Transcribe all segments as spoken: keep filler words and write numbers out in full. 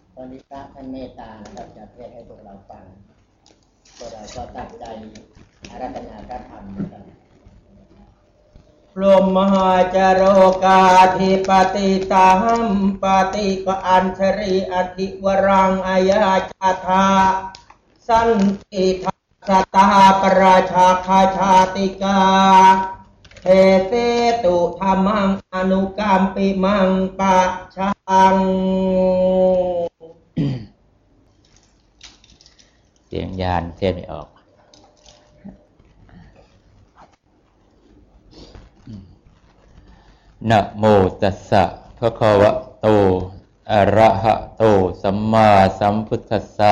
วันนี้พระท่านเมตตานะครับจะเทศให้พวกเราฟังพวกเราก็ตั้งใจอาราธนาพระธรรมนะครับพรหมมหาจโรกาธิปติตาหัมปติกอัญชริอธิวรังอายาจาธาสันติทัสสตาปราชาคาชาติกาเทเสตุธรรมังอนุกรรมปิมังปะชังเสียงยานเทศไม่ออกนะโมตัสสะภะคะวะโตอะระหะโตสัมมาสัมพุทธัสสะ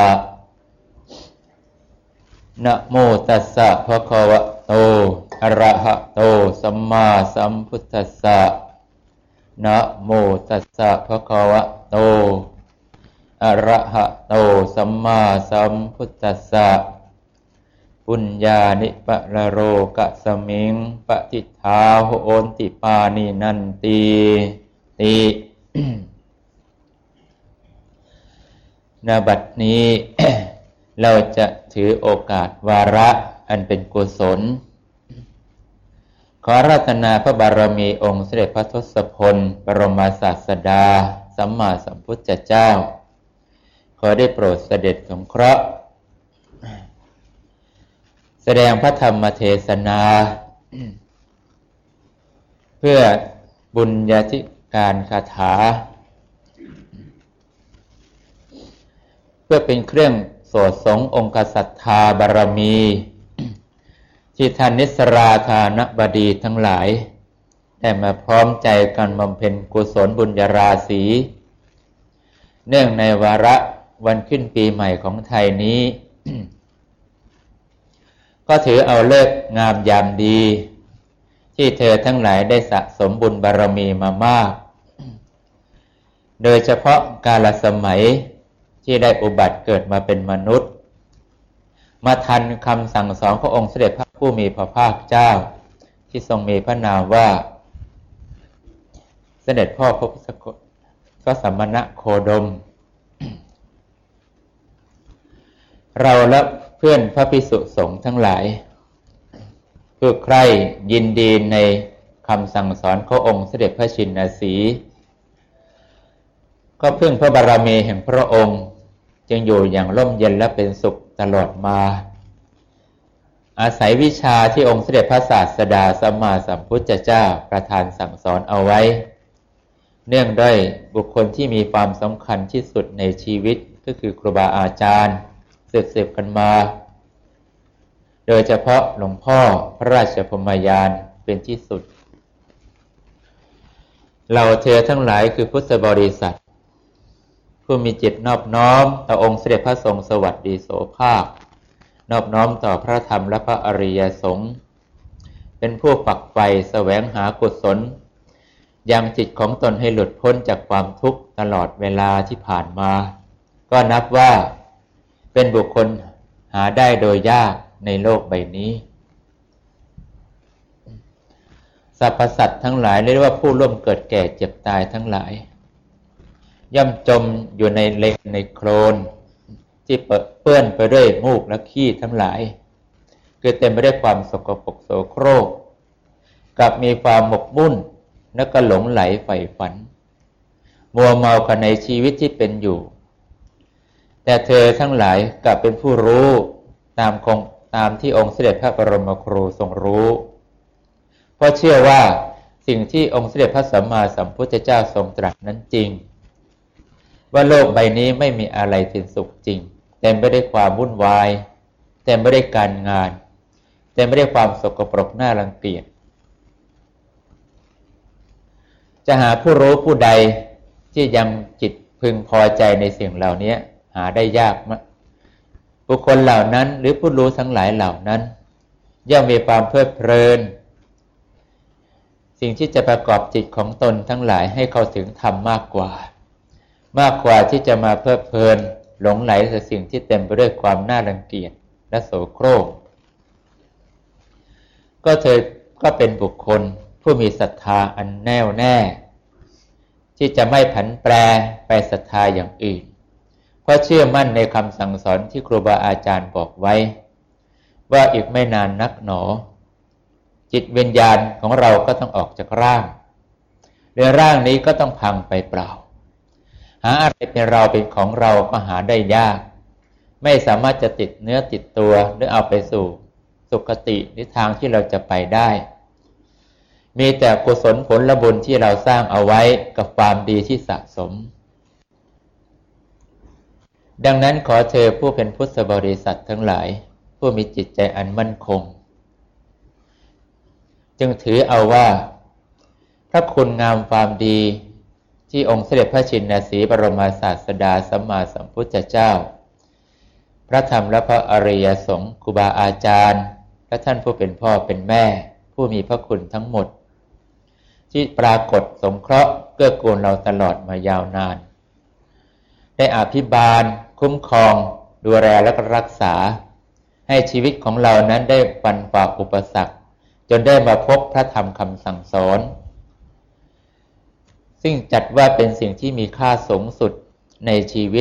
นะโมตัสสะภะคะวะโตอะระหะโตสัมมาสัมพุทธัสสะนะโมตัสสะภะคะวะโตอะระหะโตสัมมาสัมพุทธัสสะปุญญานิปะระโรกะสมิงปฏิทาโหนติปานินันติติ ณ บัดนี้ เราจะถือโอกาสวาระอันเป็นกุศลขออาราธนาพระบารมีองค์สมเด็จพระทศพลบรมศาสดาสัมมาสัมพุทธเจ้าขอได้โปรดเสด็จสงเคราะห์แสดงพระธรรมเทศนาเพื่อบุญญาธิการคาถาเพื่อเป็นเครื่องโสดสงองค์ศรัทธาบารมีที่ท่านนิสราธานบดีทั้งหลายได้มาพร้อมใจกันบำเพ็ญกุศลบุญญาราศีเนื่องในวาระวันขึ้นปีใหม่ของไทยนี้ ก็ถือเอาฤกษ์งามยามดีที่เธอทั้งหลายได้สะสมบุญบารมีมามากโดยเฉพาะกาลสมัยที่ได้อุบัติเกิดมาเป็นมนุษย์มาทันคำสั่งสอนขององค์เสด็จพระผู้มีพระภาคเจ้าที่ทรงมีพระนามว่าเสด็จพ่อพระพุทธก็สัมมณโคดม เราและเพื่อนพระภิกษุสงฆ์ทั้งหลายผู้ใคร่ยินดีในคำสั่งสอนขององค์เสด็จพระชินสีห์ก็พึ่งพระบารมีแห่งพระองค์จึงอยู่อย่างร่มเย็นและเป็นสุขตลอดมาอาศัยวิชาที่องค์เสด็จพระศาสดาสัมมาสัมพุทธเจ้าประทานสั่งสอนเอาไว้เนื่องด้วยบุคคลที่มีความสำคัญที่สุดในชีวิตก็คือครูบาอาจารย์สืบๆกันมาโดยเฉพาะหลวงพ่อพระราชพรหมยานเป็นที่สุดเราเธอทั้งหลายคือพุทธบริษัทผู้มีจิตนอบน้อมต่อองค์เสด็จพระทรงสวัสดีโสภาค นอบน้อมต่อพระธรรมและพระอริยสงฆ์เป็นผู้ปักไฟแสวงหากุศลยังจิตของตนให้หลุดพ้นจากความทุกข์ตลอดเวลาที่ผ่านมาก็นับว่าเป็นบุคคลหาได้โดยยากในโลกใบนี้สรรพสัตว์ทั้งหลายเรียกว่าผู้ร่วมเกิดแก่เจ็บตายทั้งหลายย่อมจมอยู่ในเลนในโคลนที่เปื้อนไปด้วยมูกและขี้ทั้งหลายคือเต็มไปด้วยความสกปรกโสโครกกับมีความหมกมุ่นและก็หลงไหลใฝ่ฝันมัวเมากันในชีวิตที่เป็นอยู่แต่เธอทั้งหลายกลับเป็นผู้รู้ตามคงตามที่องค์เสด็จพระบรมครูทรงรู้เพราะเชื่อว่าสิ่งที่องค์เสด็จพระสัมมาสัมพุทธเจ้าทรงตรัสนั้นจริงว่าโลกใบนี้ไม่มีอะไรเป็นสุขจริงเต็มไปด้วยความวุ่นวายเต็มไปด้วยการงานเต็มไปด้วยความสกปรกน่ารังเกียจจะหาผู้รู้ผู้ใดที่ยังจิตพึงพอใจในสิ่งเหล่านี้หาได้ยากมากบุคคลเหล่านั้นหรือผู้รู้ทั้งหลายเหล่านั้นย่อมมีความเพลิดเพลินสิ่งที่จะประกอบจิตของตนทั้งหลายให้เข้าถึงธรรมมากกว่ามากกว่าที่จะมาเพลิดเพลินหลงไหลกับสิ่งที่เต็มไปด้วยความน่ารังเกียจและโสโครกก็เธอก็เป็นบุคคลผู้มีศรัทธาอันแน่วแน่ที่จะไม่ผันแปรไปศรัทธาอย่างอื่นเพราะเชื่อมั่นในคำสั่งสอนที่ครูบาอาจารย์บอกไว้ว่าอีกไม่นานนักหนอจิตวิญญาณของเราก็ต้องออกจากร่างในร่างนี้ก็ต้องพังไปเปล่าหาอะไรเป็นเราเป็นของเราก็หาได้ยากไม่สามารถจะติดเนื้อติดตัวหรือเอาไปสู่สุคติหรือทางที่เราจะไปได้มีแต่กุศลผลบุญที่เราสร้างเอาไว้กับความดีที่สะสมดังนั้นขอเชิญผู้เป็นพุทธบริษัททั้งหลายผู้มีจิตใจอันมั่นคงจึงถือเอาว่าพระคุณงามความดีที่องค์เสด็จพระชินสีบรมศาสดาสัมมาสัมพุทธเจ้าพระธรรมและพระอริยสงฆ์ครูบาอาจารย์และท่านผู้เป็นพ่อเป็นแม่ผู้มีพระคุณทั้งหมดที่ปรากฏสงเคราะห์เกื้อกูลเราตลอดมายาวนานได้อภิบาลคุ้มครองดูแลและรักษาให้ชีวิตของเรานั้นได้ฟันฝ่าอุปสรรคจนได้มาพบพระธรรมคำสั่งสอนซึ่งจัดว่าเป็นสิ่งที่มีค่าสูงสุดในชีวิต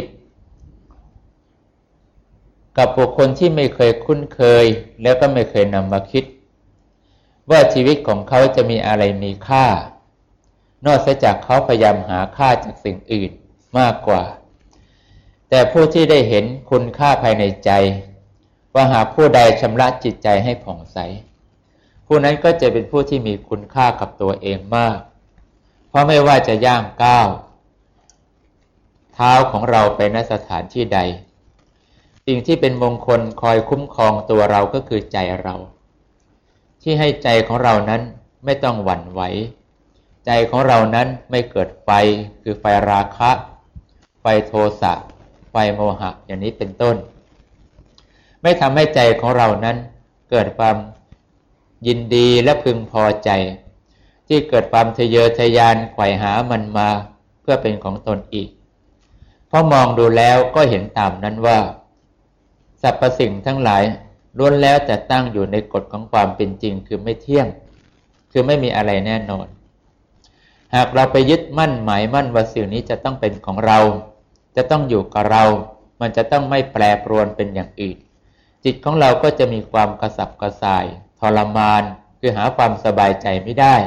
กับบุคคลที่ไม่เคยคุ้นเคยแล้วก็ไม่เคยนำมาคิดว่าชีวิตของเขาจะมีอะไรมีค่านอกจากเขาพยายามหาค่าจากสิ่งอื่นมากกว่าแต่ผู้ที่ได้เห็นคุณค่าภายในใจว่าหากผู้ใดชำระจิตใจให้ผ่องใสผู้นั้นก็จะเป็นผู้ที่มีคุณค่ากับตัวเองมากเพราะไม่ว่าจะย่างก้าวเท้าของเราไปณสถานที่ใดสิ่งที่เป็นมงคลคอยคุ้มครองตัวเราก็คือใจเราที่ให้ใจของเรานั้นไม่ต้องหวั่นไหวใจของเรานั้นไม่เกิดไฟคือไฟราคะไฟโทสะไฟโมหะอย่างนี้เป็นต้นไม่ทำให้ใจของเรานั้นเกิดความยินดีและพึงพอใจที่เกิดความทะเยอทะยานไขว่หามันมาเพื่อเป็นของตนอีกเพราะมองดูแล้วก็เห็นตามนั้นว่าสรรพสิ่งทั้งหลายล้วนแล้วแต่ตั้งอยู่ในกฎของความเป็นจริงคือไม่เที่ยงคือไม่มีอะไรแน่นอนหากเราไปยึดมั่นหมายมั่นว่าสิ่งนี้จะต้องเป็นของเราจะต้องอยู่กับเรามันจะต้องไม่แปรปรวนเป็นอย่างอื่นจิตของเราก็จะมีความกระสับกระส่ายทรมานคือหาความสบายใจไม่ได้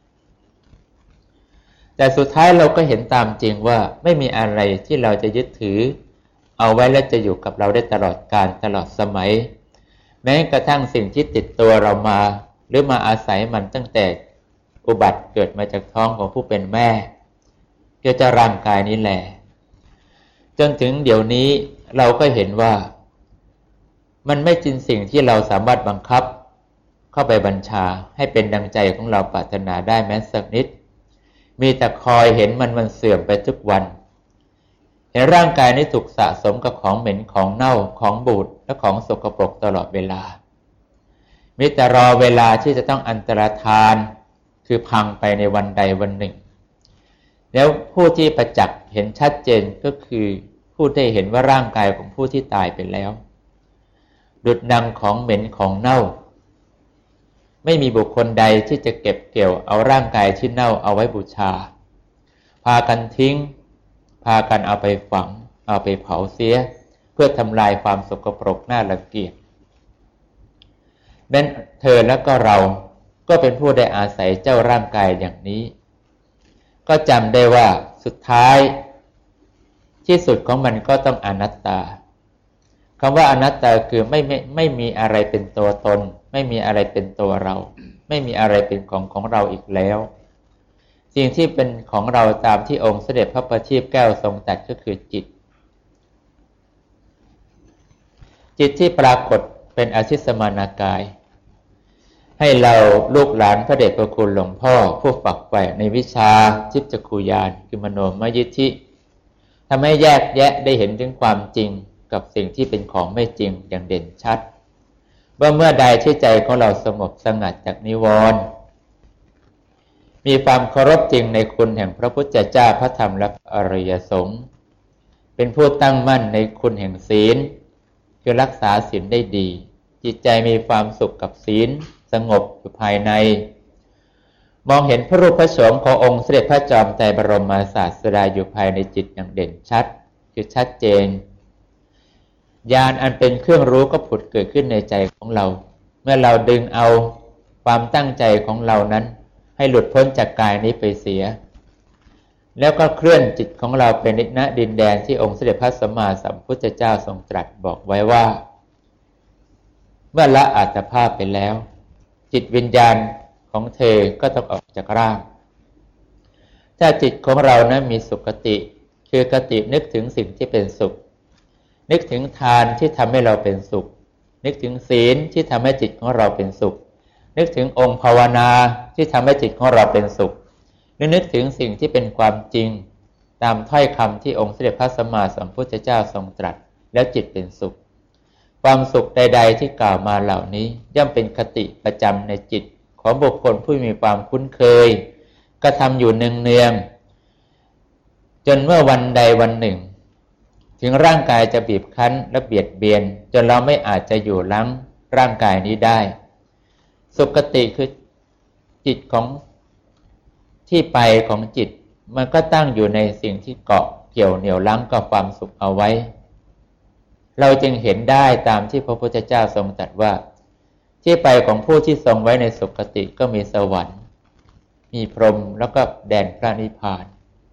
แต่สุดท้ายเราก็เห็นตามจริงว่าไม่มีอะไรที่เราจะยึดถือเอาไว้และจะอยู่กับเราได้ตลอดกาลตลอดสมัยแม้กระทั่งสิ่งที่ติดตัวเรามาหรือมาอาศัยมันตั้งแต่อุบัติเกิดมาจากท้องของผู้เป็นแม่ก็จะร่างกายนี้แหละจนถึงเดี๋ยวนี้เราก็เห็นว่ามันไม่จริงสิ่งที่เราสามารถบังคับเข้าไปบัญชาให้เป็นดังใจของเราปรารถนาได้แม้สักนิดมีแต่คอยเห็นมันมันเสื่อมไปทุกวันเห็นร่างกายนี้ถูกสะสมกับของเหม็นของเน่าของบูดและของสกปรกตลอดเวลามีแต่รอเวลาที่จะต้องอันตรธานคือพังไปในวันใดวันหนึ่งแล้วผู้ที่ประจักษ์เห็นชัดเจนก็คือผู้ได้เห็นว่าร่างกายของผู้ที่ตายไปแล้วดุจดังของเหม็นของเน่าไม่มีบุคคลใดที่จะเก็บเกี่ยวเอาร่างกายที่เน่าเอาไว้บูชาพากันทิ้งพากันเอาไปฝังเอาไปเผาเสียเพื่อทำลายความสกปรกน่ารังเกียจแม้เธอและก็เราก็เป็นผู้ได้อาศัยเจ้าร่างกายอย่างนี้ก็จำได้ว่าสุดท้ายที่สุดของมันก็ต้องอนัตตาคำว่าอนัตตาคือไม่ไม่ไม่มีอะไรเป็นตัวตนไม่มีอะไรเป็นตัวเราไม่มีอะไรเป็นของของเราอีกแล้วสิ่งที่เป็นของเราตามที่องค์เสด็จพระประทีปแก้วทรงตรัสก็คือจิตจิตที่ปรากฏเป็นอชิสมานากายให้เราลูกหลานพระเดชพระคุณหลวงพ่อผู้ฝักใฝ่ในวิชาทิพยจักขุญาณคือมโนมยิทธิทำให้แยกแยะได้เห็นถึงความจริงกับสิ่งที่เป็นของไม่จริงอย่างเด่นชัดว่าเมื่อใดที่ใจของเราสงบสงัดจากนิวรณ์มีความเคารพจริงในคุณแห่งพระพุทธเจ้าพระธรรมและพระอริยสงฆ์เป็นผู้ตั้งมั่นในคุณแห่งศีลคือรักษาศีลได้ดีจิตใจมีความสุขกับศีลสงบอยู่ภายในมองเห็นพระรูปพระโฉมขององค์เสด็จพระจอมไตรบรมศาสดาอยู่ภายในจิตอย่างเด่นชัดคือชัดเจนญาณอันเป็นเครื่องรู้ก็ผุดเกิดขึ้นในใจของเราเมื่อเราดึงเอาความตั้งใจของเรานั้นให้หลุดพ้นจากกายนี้ไปเสียแล้วก็เคลื่อนจิตของเราไปณดินแดนที่องค์สมเด็จพระสัมมาสัมพุทธเจ้าทรงตรัสบอกไว้ว่าเมื่อละอัตภาพไปแล้วจิตวิญญาณของเธอก็ต้องออกจากร่างถ้าจิตของเรานั้นมีสุขติคือกตินึกถึงสิ่งที่เป็นสุขนึกถึงทานที่ทำให้เราเป็นสุขนึกถึงศีลที่ทำให้จิตของเราเป็นสุขนึกถึงองค์ภาวนาที่ทำให้จิตของเราเป็นสุขหรือนึกถึงสิ่งที่เป็นความจริงตามถ้อยคำที่องค์สมเด็จพระสัมมาสัมพุทธเจ้าทรงตรัสแล้วจิตเป็นสุขความสุขใดๆที่กล่าวมาเหล่านี้ย่อมเป็นคติประจำในจิตของบุคคลผู้มีความคุ้นเคยกระทำอยู่เนืองๆจนเมื่อวันใดวันหนึ่งถึงร่างกายจะบีบคั้นและเบียดเบียนจนเราไม่อาจจะอยู่ล้างร่างกายนี้ได้สุขติคือจิตของที่ไปของจิตมันก็ตั้งอยู่ในสิ่งที่เกาะเกี่ยวเหนี่ยวรั้งกับความสุขเอาไว้เราจึงเห็นได้ตามที่พระพุทธเจ้าทรงตรัสว่าที่ไปของผู้ที่ทรงไว้ในสุขติก็มีสวรรค์มีพรหมแล้วก็แดนพระนิพพาน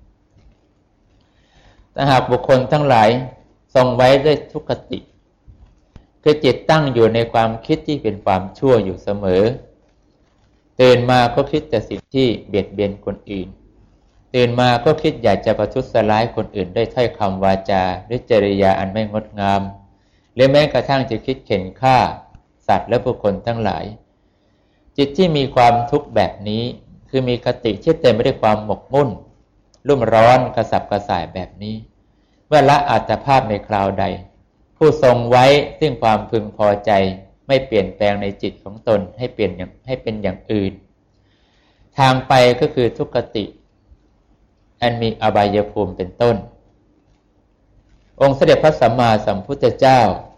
แต่หากบุคคลทั้งหลายทรงไว้ด้วยทุกขติคือจิตตั้งอยู่ในความคิดที่เป็นความชั่วอยู่เสมอตื่นมาก็คิดแต่สิ่งที่เบียดเบียนคนอื่นตื่นมาก็คิดอยากจะประทุษร้ายคนอื่นด้วยถ้อยคำวาจาด้วยจริยาอันไม่งดงามหรือแม้กระทั่งจะคิดเข็นฆ่าสัตว์และบุคคลทั้งหลายจิตที่มีความทุกข์แบบนี้คือมีคติที่เต็มไปด้วยความหมกมุ่นรุ่มร้อนกระสับกระส่ายแบบนี้เมื่อละอัตภาพในคราวใดผู้ทรงไว้ซึ่งความพึงพอใจไม่เปลี่ยนแปลงในจิตของตนให้เปลี่ยนให้เป็นอย่างอื่นทางไปก็คือทุกขติอันมีอบายภูมิเป็นต้นองค์เสด็จพระสัมมาสัมพุทธเจ้า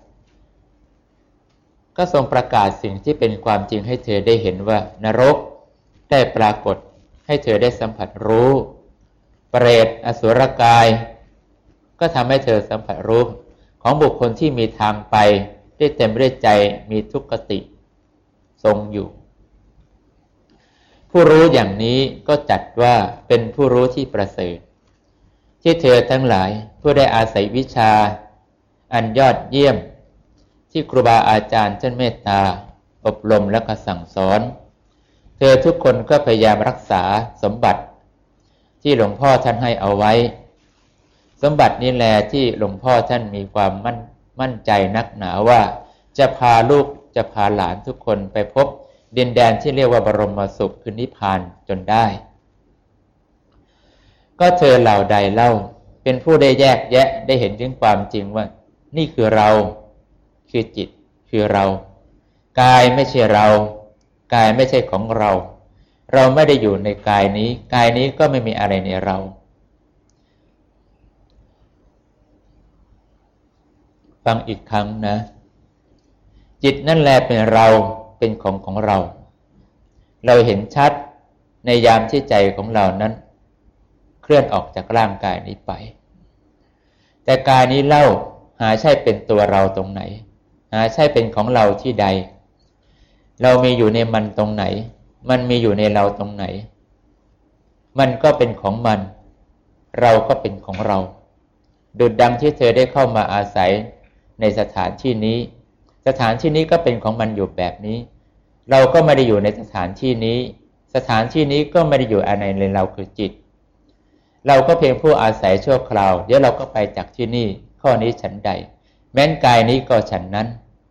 ก็ทรงประกาศสิ่งที่เป็นความจริงให้เธอได้เห็นว่านรกได้ปรากฏให้เธอได้สัมผัสรู้เปรตอสุรกายก็ทำให้เธอสัมผัสรู้ของบุคคลที่มีทางไปได้เต็มด้วยใจมีทุกขติทรงอยู่ผู้รู้อย่างนี้ก็จัดว่าเป็นผู้รู้ที่ประเสริฐที่เธอทั้งหลายผู้ได้อาศัยวิชาอันยอดเยี่ยมที่ครูบาอาจารย์ท่านเมตตาอบรมและก็สั่งสอนเธอทุกคนก็พยายามรักษาสมบัติที่หลวงพ่อท่านให้เอาไว้สมบัตินี้แลที่หลวงพ่อท่านมีความมั่นมั่นใจนักหนาว่าจะพาลูกจะพาหลานทุกคนไปพบดินแดนที่เรียกว่าบรมสุขคือนิพพานจนได้ก็เธอเหล่าใดเล่าเป็นผู้ได้แยกแยะได้เห็นถึงความจริงว่านี่คือเราคือจิตคือเรากายไม่ใช่เรากายไม่ใช่ของเราเราไม่ได้อยู่ในกายนี้กายนี้ก็ไม่มีอะไรในเราฟังอีกครั้งนะจิตนั่นแหละเป็นเราเป็นของของเราเราเห็นชัดในยามที่ใจของเรานั้นเคลื่อนออกจากร่างกายนี้ไปแต่กายนี้เล่าหาใช่เป็นตัวเราตรงไหนหาใช่เป็นของเราที่ใดเรามีอยู่ในมันตรงไหนมันมีอยู่ในเราตรงไหนมันก็เป็นของมันเราก็เป็นของเราดุจดังที่เธอได้เข้ามาอาศัยในสถานที่นี้สถานที่นี้ก็เป็นของมันอยู่แบบนี้เราก็ไม่ได้อยู่ในสถานที่นี้สถานที่นี้ก็ไม่ได้อยู่อะไรในเราคือจิตเราก็เพียงผู้อาศัยชั่วคราวเดี๋ยวเราก็ไปจากที่นี่ข้อนี้ฉันใดแม้นกายนี้ก็ฉันนั้น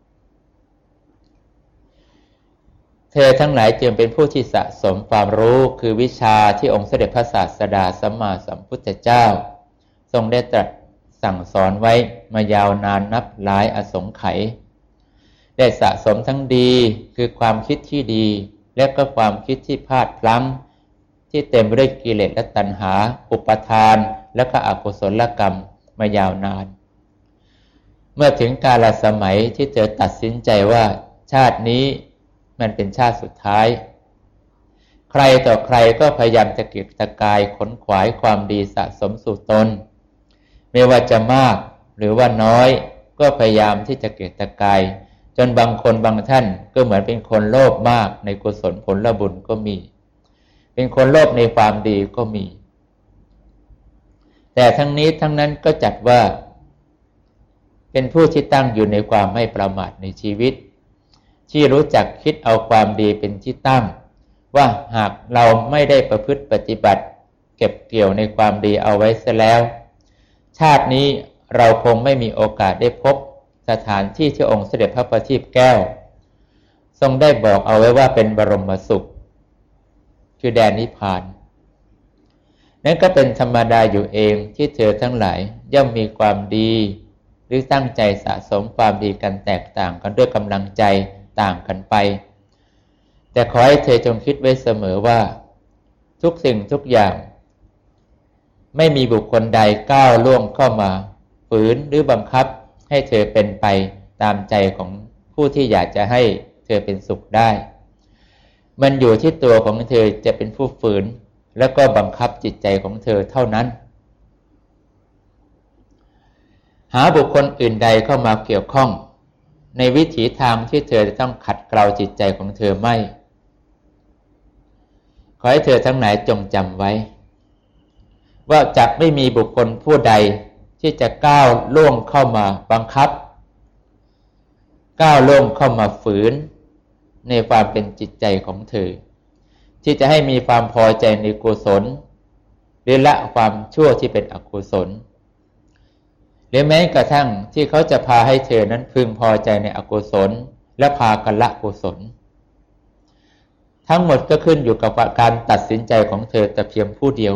เธอทั้งหลายจึงเป็นผู้ที่สะสมความรู้คือวิชาที่องค์เสด็จพระศาสดาสัมมาสัมพุทธเจ้าทรงได้ตรัสสั่งสอนไว้มายาวนานนับหลายอสงไขยได้สะสมทั้งดีคือความคิดที่ดีและก็ความคิดที่พลาดพลั้งที่เต็มไปด้วยกิเลสและตัณหาอุปทานและก็อกุศลกรรมมายาวนานเมื่อถึงกาลสมัยที่เธอตัดสินใจว่าชาตินี้มันเป็นชาติสุดท้ายใครต่อใครก็พยายามจะเก็บตะกายขนขวายความดีสะสมสู่ตนไม่ว่าจะมากหรือว่าน้อยก็พยายามที่จะเกตกายจนบางคนบางท่านก็เหมือนเป็นคนโลภมากในกุศลผลบุญก็มีเป็นคนโลภในความดีก็มีแต่ทั้งนี้ทั้งนั้นก็จัดว่าเป็นผู้ที่ตั้งอยู่ในความไม่ประมาทในชีวิตที่รู้จักคิดเอาความดีเป็นที่ตั้งว่าหากเราไม่ได้ประพฤติปฏิบัติเก็บเกี่ยวในความดีเอาไว้เสียแล้วชาตินี้เราคงไม่มีโอกาสได้พบสถานที่ที่องค์เสด็จพระประทีปแก้วทรงได้บอกเอาไว้ว่าเป็นบรมสุขคือแดนนิพพานนั่นก็เป็นธรรมดาอยู่เองที่เธอทั้งหลายย่อมมีความดีหรือตั้งใจสะสมความดีกันแตกต่างกันด้วยกำลังใจต่างกันไปแต่ขอให้เธอจงคิดไว้เสมอว่าทุกสิ่งทุกอย่างไม่มีบุคคลใดก้าวล่วงเข้ามาฝืนหรือบังคับให้เธอเป็นไปตามใจของผู้ที่อยากจะให้เธอเป็นสุขได้มันอยู่ที่ตัวของเธอจะเป็นผู้ฝืนแล้วก็บังคับจิตใจของเธอเท่านั้นหาบุคคลอื่นใดเข้ามาเกี่ยวข้องในวิถีทางที่เธอจะต้องขัดเกลาจิตใจของเธอไม่ขอให้เธอทั้งหลายจงจำไว้ว่าจะไม่มีบุคคลผู้ใดที่จะก้าวล่วงเข้ามาบังคับก้าวล่วงเข้ามาฝืนในความเป็นจิตใจของเธอที่จะให้มีความพอใจในกุศลหรือละความชั่วที่เป็นอกุศลหรือแม้กระทั่งที่เขาจะพาให้เธอนั้นพึงพอใจในอกุศลและพากันละกุศลทั้งหมดก็ขึ้นอยู่กับการตัดสินใจของเธอแต่เพียงผู้เดียว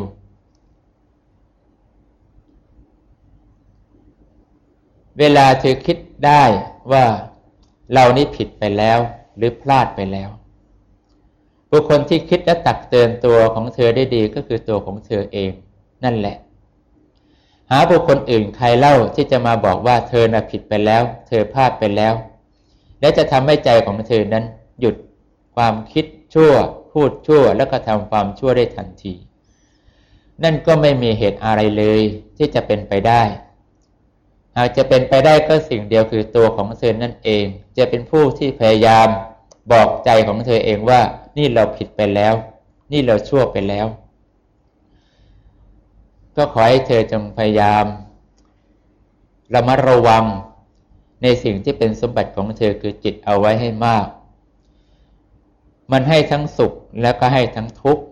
เวลาเธอคิดได้ว่าเรานี่ผิดไปแล้วหรือพลาดไปแล้วบุคคลที่คิดและตักเตือนตัวของเธอได้ดีก็คือตัวของเธอเองนั่นแหละหาบุคคลอื่นใครเล่าที่จะมาบอกว่าเธอน่ะผิดไปแล้วเธอพลาดไปแล้วและจะทำให้ใจของเธอนั้นหยุดความคิดชั่วพูดชั่วแล้วก็ทำความชั่วได้ทันทีนั่นก็ไม่มีเหตุอะไรเลยที่จะเป็นไปได้หากจะเป็นไปได้ก็สิ่งเดียวคือตัวของเธอนั่นเองจะเป็นผู้ที่พยายามบอกใจของเธอเองว่านี่เราผิดไปแล้วนี่เราชั่วไปแล้วก็ขอให้เธอจงพยายามระมัดระวังในสิ่งที่เป็นสมบัติของเธอคือจิตเอาไว้ให้มากมันให้ทั้งสุขแล้วก็ให้ทั้งทุกข์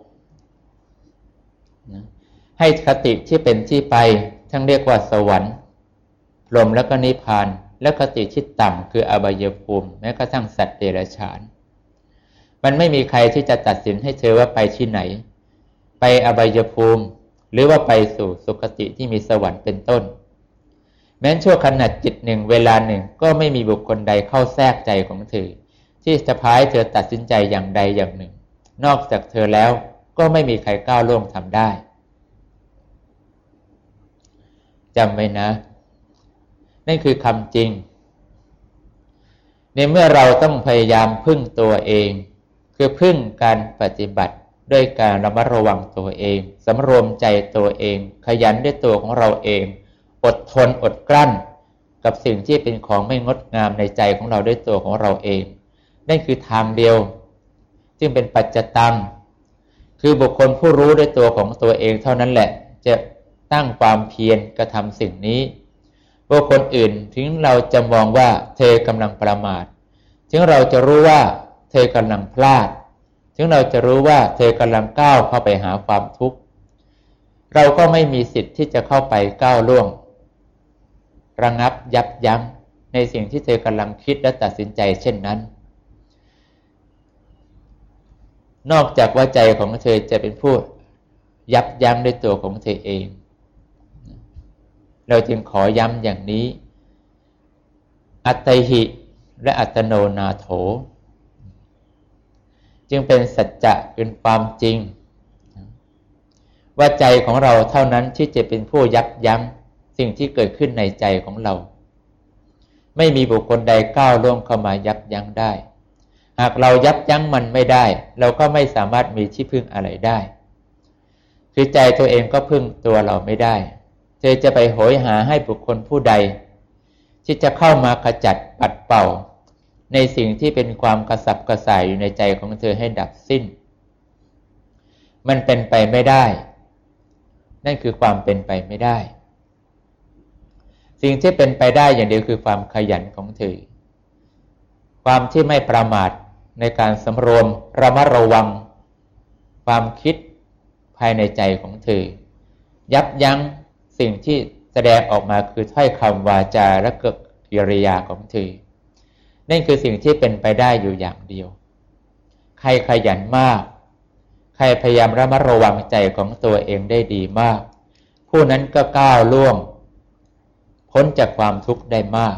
ให้คติที่เป็นที่ไปทั้งเรียกว่าสวรรค์พรหมแล้วก็นิพพานและคติที่ต่ำคืออบายภูมิแม้กระทั่งสัตว์เดรัจฉานมันไม่มีใครที่จะตัดสินให้เธอว่าไปที่ไหนไปอบายภูมิหรือว่าไปสู่สุคติที่มีสวรรค์เป็นต้นแม้ชั่วขณะจิตหนึ่งเวลาหนึ่งก็ไม่มีบุคคลใดเข้าแทรกใจของเธอที่จะพาให้เธอตัดสินใจอย่างใดอย่างหนึ่งนอกจากเธอแล้วก็ไม่มีใครก้าวล่วงทำได้จำไว้นะนั่นคือคำจริงในเมื่อเราต้องพยายามพึ่งตัวเองคือพึ่งการปฏิบัติด้วยการระมัดระวังตัวเองสำรวมใจตัวเองขยันด้วยตัวของเราเองอดทนอดกลั้นกับสิ่งที่เป็นของไม่งดงามในใจของเราด้วยตัวของเราเองนั่นคือทางเดียวซึ่งเป็นปัจจตังคือบุคคลผู้รู้ด้วยตัวของตัวเองเท่านั้นแหละจะตั้งความเพียรกระทำสิ่งนี้บุคคลอื่นถึงเราจะมองว่าเธอกำลังประมาทถึงเราจะรู้ว่าเธอกำลังพลาดถึงเราจะรู้ว่าเธอกำลังก้าวเข้าไปหาความทุกข์เราก็ไม่มีสิทธิ์ที่จะเข้าไปก้าวล่วงระงับยับยั้งในสิ่งที่เธอกำลังคิดและตัดสินใจเช่นนั้นนอกจากว่าใจของเธอจะเป็นผู้ยับยั้งด้วยตัวของเธอเองเราจึงขอย้ำอย่างนี้อัตติหิและอัตโนนาโถจึงเป็นสัจจะเป็นความจริงว่าใจของเราเท่านั้นที่จะเป็นผู้ยับยั้งสิ่งที่เกิดขึ้นในใจของเราไม่มีบุคคลใดก้าวล่วงเข้ามายับยั้งได้หากเรายับยั้งมันไม่ได้เราก็ไม่สามารถมีที่พึ่งอะไรได้คือใจตัวเองก็พึ่งตัวเราไม่ได้เธอจะไปโหยหาให้บุคคลผู้ใดที่จะเข้ามาขจัดปัดเป่าในสิ่งที่เป็นความกระสับกระส่ายอยู่ในใจของเธอให้ดับสิ้นมันเป็นไปไม่ได้นั่นคือความเป็นไปไม่ได้สิ่งที่เป็นไปได้อย่างเดียวคือความขยันของเธอความที่ไม่ประมาทในการสำรวมระมัดระวังความคิดภายในใจของเธอยับยั้งสิ่งที่แสดงออกมาคือถ้อยคำวาจาและกิริยาของเธอนั่นคือสิ่งที่เป็นไปได้อยู่อย่างเดียวใครขยันมากใครพยายามระมัดระวังใจของตัวเองได้ดีมากผู้นั้นก็ก้าวล่วงพ้นจากความทุกข์ได้มาก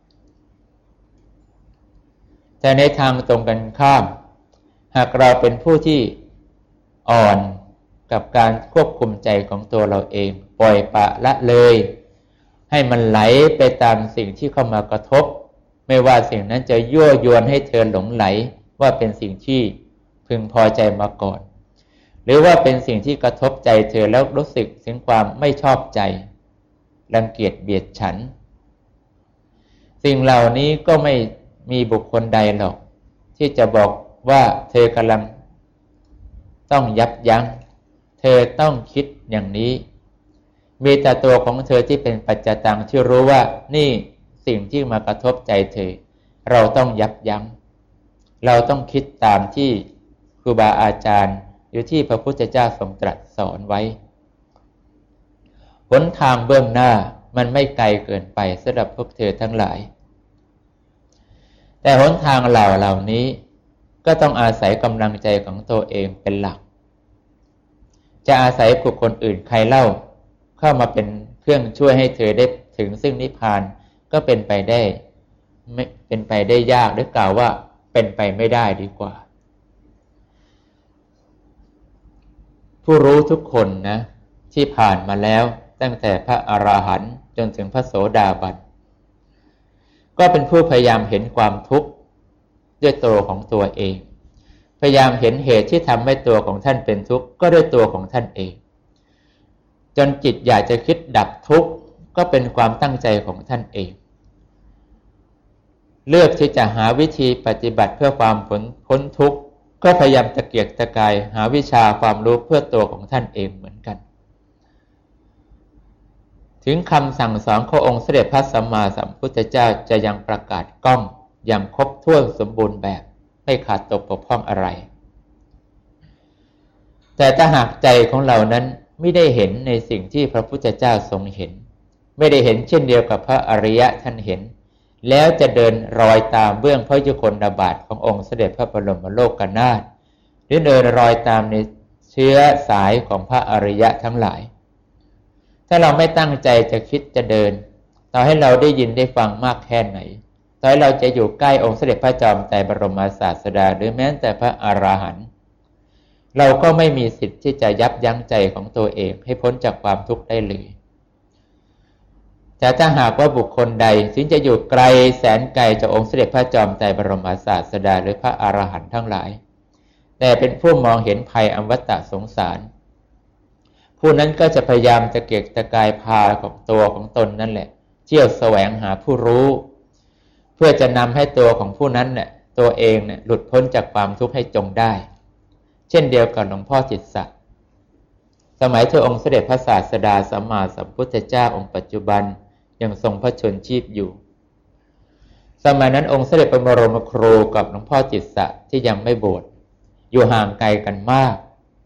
แต่ในทางตรงกันข้ามหากเราเป็นผู้ที่อ่อนกับการควบคุมใจของตัวเราเองปล่อยปละละเลยให้มันไหลไปตามสิ่งที่เข้ามากระทบไม่ว่าสิ่งนั้นจะยั่วยวนให้เธอหลงไหลว่าเป็นสิ่งที่พึงพอใจมาก่อนหรือว่าเป็นสิ่งที่กระทบใจเธอแล้วรู้สึกถึงความไม่ชอบใจรังเกียจเบียดฉันสิ่งเหล่านี้ก็ไม่มีบุคคลใดหรอกที่จะบอกว่าเธอกำลังต้องยับยั้งเธอต้องคิดอย่างนี้มีแต่ตัวของเธอที่เป็นปัจจตังที่รู้ว่านี่สิ่งที่มากระทบใจเธอเราต้องยับยั้งเราต้องคิดตามที่ครูบาอาจารย์หรือที่พระพุทธเจ้าทรงตรัสสอนไว้หนทางเบื้องหน้ามันไม่ไกลเกินไปสำหรับพวกเธอทั้งหลายแต่หนทางเหล่าเหล่านี้ก็ต้องอาศัยกำลังใจของตัวเองเป็นหลักจะอาศัยบุคคลอื่นใครเล่าเข้ามาเป็นเครื่องช่วยให้เธอได้ถึงซึ่งนิพพานก็เป็นไปได้ไม่เป็นไปได้ยากหรือกล่าวว่าเป็นไปไม่ได้ดีกว่าผู้รู้ทุกคนนะที่ผ่านมาแล้วตั้งแต่พระอรหันต์จนถึงพระโสดาบันก็เป็นผู้พยายามเห็นความทุกข์ด้วยตัวของตัวเองพยายามเห็นเหตุที่ทำให้ตัวของท่านเป็นทุกข์ก็ด้วยตัวของท่านเองจนจิตอยากจะคิดดับทุกข์ก็เป็นความตั้งใจของท่านเองเลือกที่จะหาวิธีปฏิบัติเพื่อความพ้นพ้นทุกข์ก็พยายามตะเกียกตะกายหาวิชาความรู้เพื่อตัวของท่านเองเหมือนกันถึงคำสั่งสอนขององค์เสด็จพระสัมมาสัมพุทธเจ้าจะยังประกาศก้องอย่างครบถ้วนสมบูรณ์แบบไม่ขาดตกบกพร่องอะไรแต่ถ้าหากใจของเรานั้นไม่ได้เห็นในสิ่งที่พระพุทธเจ้าทรงเห็นไม่ได้เห็นเช่นเดียวกับพระอริยะท่านเห็นแล้วจะเดินรอยตามเบื้องพระยุคลบาทขององค์เสด็จพระบรมโลกนาถหรือเดินรอยตามในเชื้อสายของพระอริยะทั้งหลายถ้าเราไม่ตั้งใจจะคิดจะเดินต่อให้เราได้ยินได้ฟังมากแค่ไหนต่อให้เราจะอยู่ใกล้องค์เสด็จพระจอมไตรบรมศาสดาหรือแม้แต่พระอรหันต์เราก็ไม่มีสิทธิ์ที่จะยับยั้งใจของตัวเองให้พ้นจากความทุกข์ได้เลยแต่ถ้าหากว่าบุคคลใดถึงจะอยู่ไกลแสนไกลจากองค์เสด็จพระจอมไตรบรมศาสดาหรือพระอรหันต์ทั้งหลายแต่เป็นผู้มองเห็นภัยอมตะสงสารผู้นั้นก็จะพยายามตะเกียกตะกายพาของตัวของตนนั่นแหละเที่ยวแสวงหาผู้รู้เพื่อจะนำให้ตัวของผู้นั้นเนี่ยตัวเองเนี่ยหลุดพ้นจากความทุกข์ให้จงได้เช่นเดียวกับหลวงพ่อจิตสัตว์สมัยที่องค์เสด็จพระศาสดาสัมมาสัมพุทธเจ้าองค์ปัจจุบันยังทรงพระชนชีพอยู่สมัยนั้นองค์เสด็จพระบรมครูกับหลวงพ่อจิตสัตว์ที่ยังไม่บวชอยู่ห่างไกลกันมาก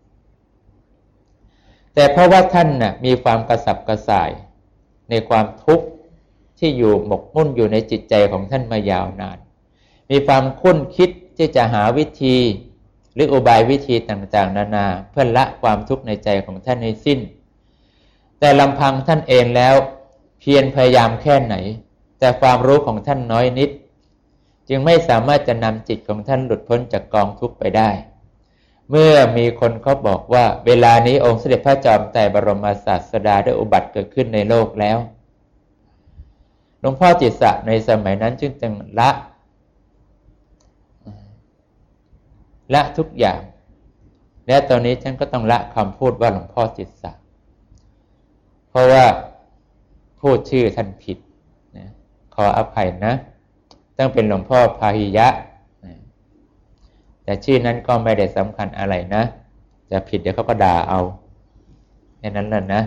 แต่เพราะว่าท่านน่ะมีความกระสับกระส่ายในความทุกข์ที่อยู่หมกมุ่นอยู่ในจิตใจของท่านมายาวนานมีความคุ้นคิดที่จะหาวิธีหรืออุบายวิธีต่างๆนานาเพื่อละความทุกข์ในใจของท่านให้สิ้นแต่ลำพังท่านเองแล้วเพียรพยายามแค่ไหนแต่ความรู้ของท่านน้อยนิดจึงไม่สามารถจะนำจิตของท่านหลุดพ้นจากกองทุกข์ไปได้เมื่อมีคนเขาบอกว่าเวลานี้องค์เสด็จพระจอมไตรบรมศาสดาได้อุบัติเกิดขึ้นในโลกแล้วหลวงพ่อจิตสัตว์ในสมัยนั้นจึงจึงละละทุกอย่างและตอนนี้ฉันก็ต้องละคำพูดว่าหลวงพ่อจิตสัตว์เพราะว่าพูดชื่อท่านผิดนะขออภัยนะต้องเป็นหลวงพ่อพาหิยะแต่ชื่อนั้นก็ไม่ได้สำคัญอะไรนะจะผิดเดี๋ยวเขาก็ด่าเอาแค่นั้นแหละนะ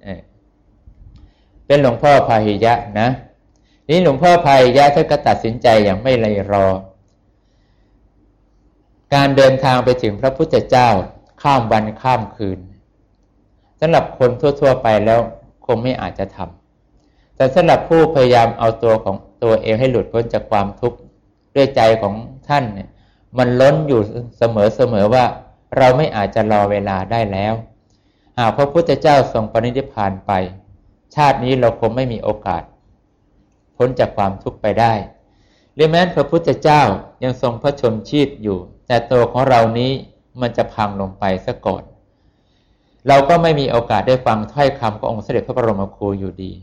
เป็นหลวงพ่อพาหิยะนะนี่หลวงพ่อพาหิยะท่านก็ตัดสินใจอย่างไม่เลยรอการเดินทางไปถึงพระพุทธเจ้าข้ามวันข้ามคืนสำหรับคนทั่วๆไปแล้วคงไม่อาจจะทำแต่สำหรับผู้พยายามเอาตัวของตัวเองให้หลุดพ้นจากความทุกข์ด้วยใจของท่านเนี่ยมันล้นอยู่เสมอๆว่าเราไม่อาจจะรอเวลาได้แล้วหากพระพุทธเจ้าทรงปรินิพพานไปชาตินี้เราคงไม่มีโอกาสพ้นจากความทุกข์ไปได้หรือแม้พระพุทธเจ้ายังทรงพระชนม์ชีพอยู่แต่ตัวของเรานี้มันจะพังลงไปซะก่อนเราก็ไม่มีโอกาสได้ฟังถ้อยคำขององค์เสด็จพระบรมครูอยู่ดี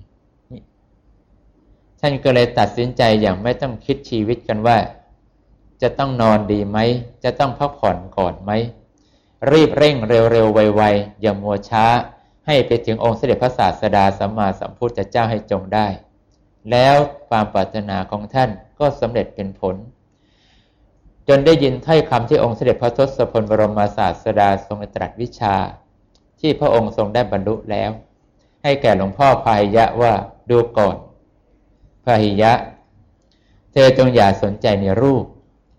ท่านก็เลยตัดสินใจอย่างไม่ต้องคิดชีวิตกันว่าจะต้องนอนดีไหมจะต้องพักผ่อนก่อนไหมรีบเร่งเร็วๆไวๆอย่ามัวช้าให้ไปถึงองค์เสด็จพระศาสดาสัมมาสัมพุทธเจ้าให้จงได้แล้วความปรารถนาของท่านก็สำเร็จเป็นผลจนได้ยินถ้อยคำที่องค์เสด็จพระทศพลบรมศาสดาทรงตรัสวิชาที่พระองค์ทรงได้บรรลุแล้วให้แก่หลวงพ่อพาหิยะว่าดูก่อนพาหิยะเธอจงอย่าสนใจในรูป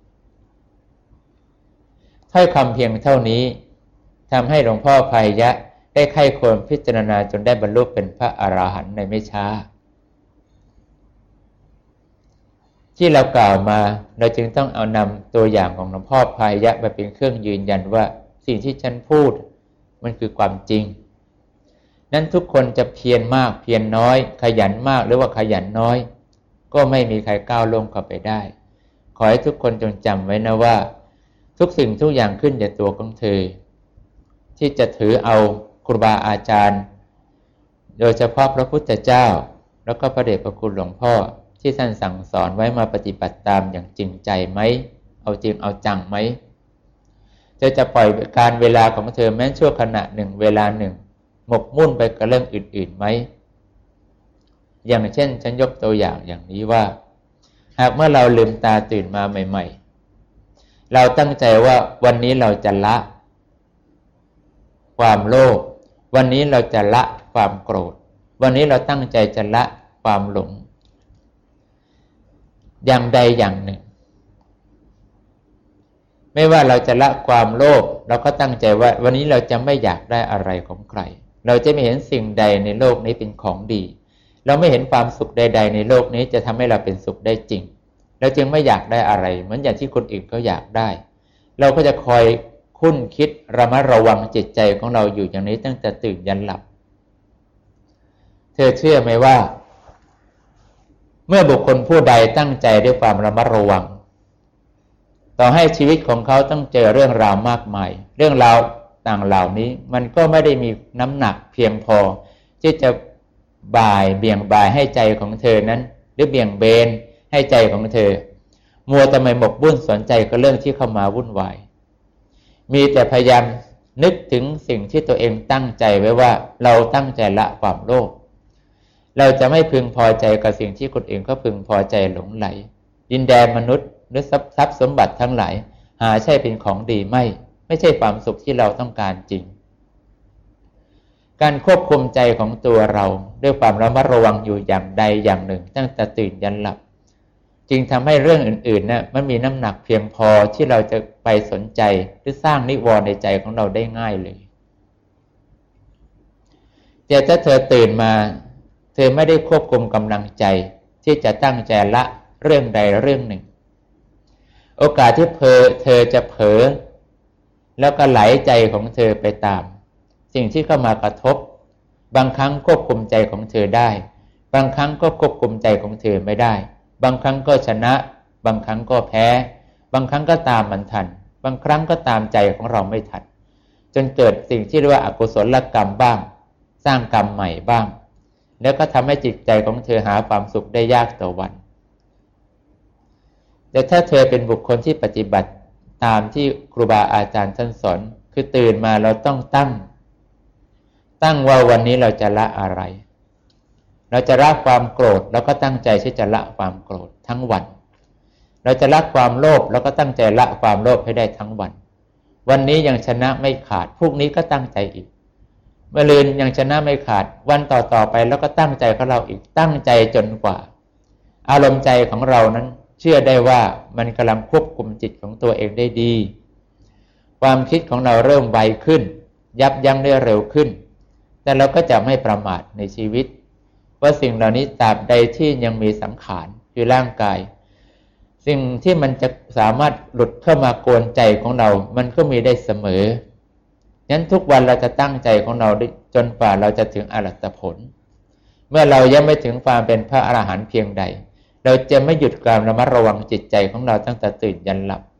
ถ้อยคำเพียงเท่านี้ทำให้หลวงพ่อพาหิยะได้ไข้ควรพิจารณาจนได้บรรลุเป็นพระอรหันต์ในไม่ช้าที่เรากล่าวมาเราจึงต้องเอานำตัวอย่างของหลวงพ่อพาหิยะมาเป็นเครื่องยืนยันว่าสิ่งที่ฉันพูดมันคือความจริงนั้นทุกคนจะเพียรมากเพียรน้อยขยันมากหรือว่าขยันน้อยก็ไม่มีใครก้าวล่วงเข้าไปได้ขอให้ทุกคนจงจำไว้นะว่าทุกสิ่งทุกอย่างขึ้นจากตัวของเธอที่จะถือเอาครูบาอาจารย์โดยเฉพาะพระพุทธเจ้าแล้วก็พระเดชพระคุณหลวงพ่อที่ท่านสั่งสอนไว้มาปฏิบัติตามอย่างจริงใจไหมเอาจริงเอาจังไหมเธอจะปล่อยการเวลาของเธอแม้ชั่วขณะหนึ่งเวลาหนึ่งหมกมุ่นไปกับเรื่องอื่นๆไหมอย่างเช่นฉันยกตัวอย่างอย่างนี้ว่าหากเมื่อเราลืมตาตื่นมาใหม่ๆเราตั้งใจว่าวันนี้เราจะละความโลภวันนี้เราจะละความโกรธวันนี้เราตั้งใจจะละความหลงอย่างใดอย่างหนึ่งไม่ว่าเราจะละความโลภเราก็ตั้งใจว่าวันนี้เราจะไม่อยากได้อะไรของใครเราจะไม่เห็นสิ่งใดในโลกนี้เป็นของดีเราไม่เห็นความสุขใดๆในโลกนี้จะทำให้เราเป็นสุขได้จริงเราจึงไม่อยากได้อะไรเหมือนอย่างที่คนอื่นเขาอยากได้เราก็จะคอยคุ้นคิดระมัดระวังจิตใจของเราอยู่อย่างนี้ตั้งแต่ตื่นยันหลับเธอเชื่อไหมว่าเมื่อบุคคลผู้ใดตั้งใจด้วยความระมัดระวังต่อให้ชีวิตของเขาต้องเจอเรื่องราวมากมายเรื่องราวต่างเหล่านี้มันก็ไม่ได้มีน้ำหนักเพียงพอที่จะบ่ายเบี่ยงบ่ายให้ใจของเธอนั้นหรือเบี่ยงเบนให้ใจของเธอมัวแต่ไม่หมกบุ่นสนใจกับเรื่องที่เข้ามาวุ่นวายมีแต่พยายามนึกถึงสิ่งที่ตัวเองตั้งใจไว้ว่าเราตั้งใจละความโลภเราจะไม่พึงพอใจกับสิ่งที่คนอื่นก็พึงพอใจหลงไหลดินแดนมนุษย์หรือทรัพย์สมบัติทั้งหลายหาใช่เป็นของดีไม่ไม่ใช่ความสุขที่เราต้องการจริงการควบคุมใจของตัวเราด้วยความระมัดระวังอยู่อย่างใดอย่างหนึ่งตั้งแต่ตื่นยันหลับจึงทำให้เรื่องอื่นๆน่ะมันมีน้ำหนักเพียงพอที่เราจะไปสนใจหรือสร้างนิวรณ์ในใจของเราได้ง่ายเลยแต่ถ้าเธอตื่นมาเธอไม่ได้ควบคุมกำลังใจที่จะตั้งใจละเรื่องใดเรื่องหนึ่งโอกาสที่เพอเธอจะเผลอแล้วก็ไหลใจของเธอไปตามสิ่งที่เข้ามากระทบบางครั้งควบคุมใจของเธอได้บางครั้งก็ควบคุมใจของเธอไม่ได้บางครั้งก็ชนะบางครั้งก็แพ้บางครั้งก็ตามมันทันบางครั้งก็ตามใจของเราไม่ทันจนเกิดสิ่งที่เรียกว่าอกุศลกรรมบ้างสร้างกรรมใหม่บ้างแล้วก็ทำให้จิตใจของเธอหาความสุขได้ยากต่อวันแต่ถ้าเธอเป็นบุคคลที่ปฏิบัติตามที่ครูบาอาจารย์ท่านสอนคือตื่นมาเราต้องตั้งตั้งว่าวันนี้เราจะละอะไรเราจะละความโกรธแล้วก็ตั้งใจที่จะละความโกรธทั้งวันเราจะละความโลภแล้วก็ตั้งใจละความโลภให้ได้ทั้งวันวันนี้ยังชนะไม่ขาดพรุ่งนี้ก็ตั้งใจอีกมะรืนยังชนะไม่ขาดวันต่อๆไปแล้วก็ตั้งใจของเราอีกตั้งใจจนกว่าอารมณ์ใจของเรานั้นเชื่อได้ว่ามันกำลังควบคุมจิตของตัวเองได้ดีความคิดของเราเริ่มไวขึ้นยับยั้งได้เร็วขึ้นแต่เราก็จะไม่ประมาทในชีวิตเพราะสิ่งเหล่านี้ตราบใดที่ยังมีสังขารคือร่างกายสิ่งที่มันจะสามารถหลุดเข้ามากวนใจของเรามันก็มีได้เสมองั้นทุกวันเราจะตั้งใจของเราจนกว่าเราจะถึงอรหัตผลเมื่อเรายังไม่ถึงความเป็นพระอรหันต์เพียงใดเราจะไม่หยุดการระมัดระวังจิตใจของเราตั้งแต่ตื่นยันหลับ